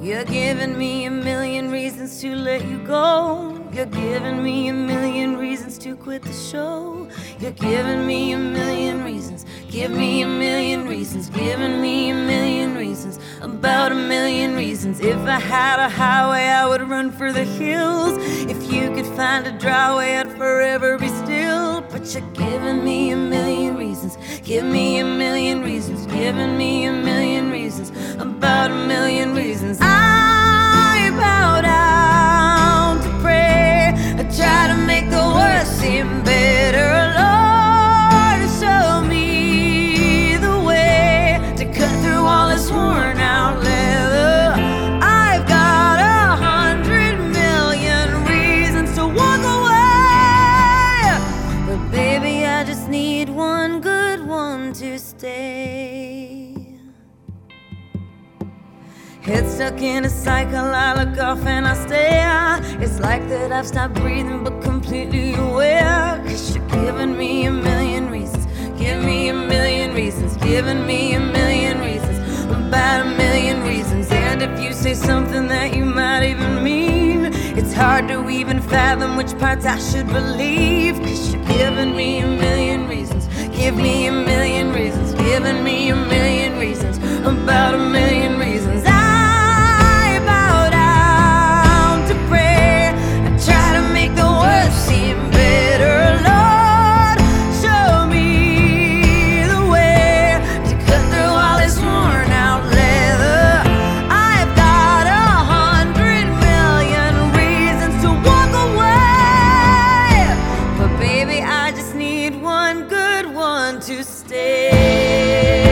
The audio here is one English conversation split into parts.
You're giving me a million reasons to let you go. You're giving me a million reasons to quit the show. You're giving me a million reasons. Give me a million reasons. Giving me a million reasons. About a million reasons. If I had a highway, I would run for the hills. If you could find a dry way, I'd forever be still. But you're giving me a million reasons. Give me a million reasons. Giving me a million reasons. About a million reasons. I bow down to pray. I try to make the worst seem better. Lord, show me the way to cut through all this worn out leather. I've got 100 million reasons to walk away, but baby, I just need one good one to stay. Head stuck in a cycle, I look off and I stare. It's like that I've stopped breathing but completely aware. 'Cause you're giving me a million reasons. Give me a million reasons. Giving me a million reasons. About a million reasons. And if you say something that you might even mean, it's hard to even fathom which parts I should believe. 'Cause you're giving me a million reasons. Give me a million reasons. Giving me a million reasons. About a million reasons. I bow down to pray. I try to make the worst seem better. Lord, show me the way to cut through all this worn out leather. I've got 100 million reasons to walk away, but baby, I just need one good one to stay.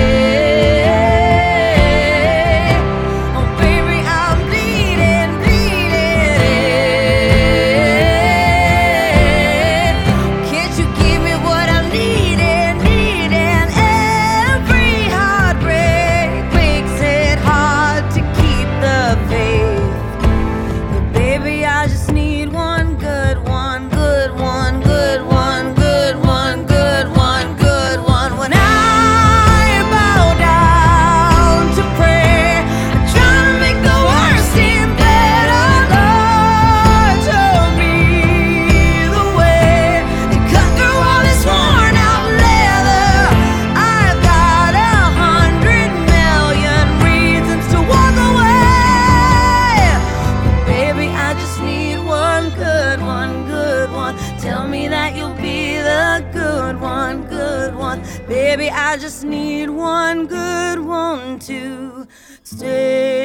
Tell me that you'll be the good one. Baby, I just need one good one to stay.